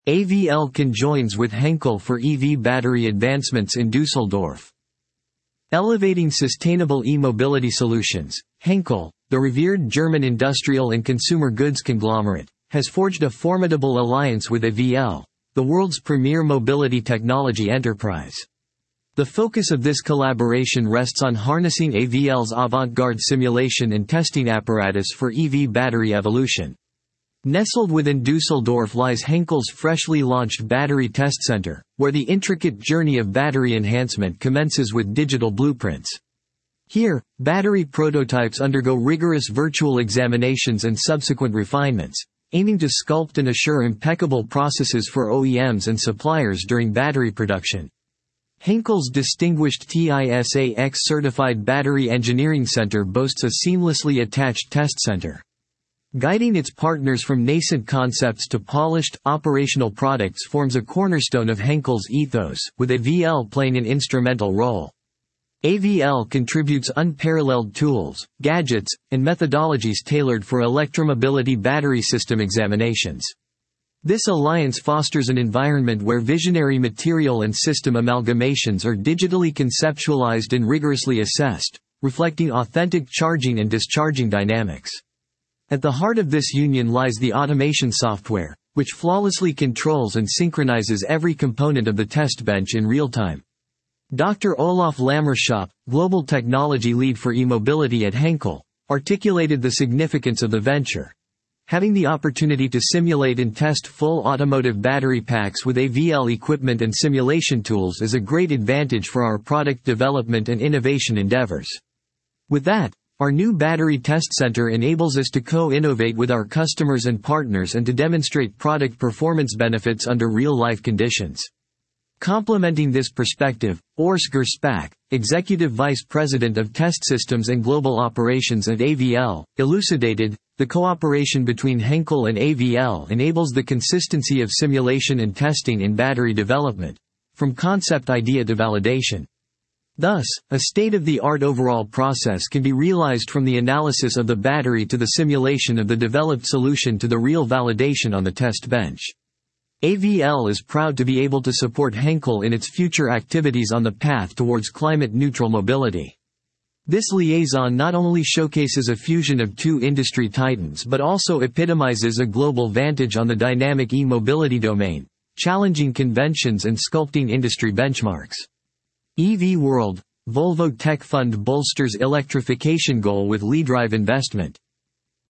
AVL conjoins with Henkel for EV battery advancements in Düsseldorf. Elevating sustainable e-mobility solutions, Henkel, the revered German industrial and consumer goods conglomerate, has forged a formidable alliance with AVL, the world's premier mobility technology enterprise. The focus of this collaboration rests on harnessing AVL's avant-garde simulation and testing apparatus for EV battery evolution. Nestled within Düsseldorf lies Henkel's freshly launched Battery Test Center, where the intricate journey of battery enhancement commences with digital blueprints. Here, battery prototypes undergo rigorous virtual examinations and subsequent refinements, aiming to sculpt and assure impeccable processes for OEMs and suppliers during battery production. Henkel's distinguished TISAX-certified Battery Engineering Center boasts a seamlessly attached test center. Guiding its partners from nascent concepts to polished, operational products forms a cornerstone of Henkel's ethos, with AVL playing an instrumental role. AVL contributes unparalleled tools, gadgets, and methodologies tailored for electromobility battery system examinations. This alliance fosters an environment where visionary material and system amalgamations are digitally conceptualized and rigorously assessed, reflecting authentic charging and discharging dynamics. At the heart of this union lies the automation software, which flawlessly controls and synchronizes every component of the test bench in real time. Dr. Olaf Lammerschap, Global Technology Lead for e-mobility at Henkel, articulated the significance of the venture. Having the opportunity to simulate and test full automotive battery packs with AVL equipment and simulation tools is a great advantage for our product development and innovation endeavors. With that, our new Battery Test Center enables us to co-innovate with our customers and partners and to demonstrate product performance benefits under real-life conditions. Complementing this perspective, Urs Gersbach, Executive Vice President of Test Systems and Global Operations at AVL, elucidated, the cooperation between Henkel and AVL enables the consistency of simulation and testing in battery development, from concept idea to validation. Thus, a state-of-the-art overall process can be realized from the analysis of the battery to the simulation of the developed solution to the real validation on the test bench. AVL is proud to be able to support Henkel in its future activities on the path towards climate-neutral mobility. This liaison not only showcases a fusion of two industry titans but also epitomizes a global vantage on the dynamic e-mobility domain, challenging conventions and sculpting industry benchmarks. EV World, Volvo Tech Fund bolsters electrification goal with LeadDrive investment.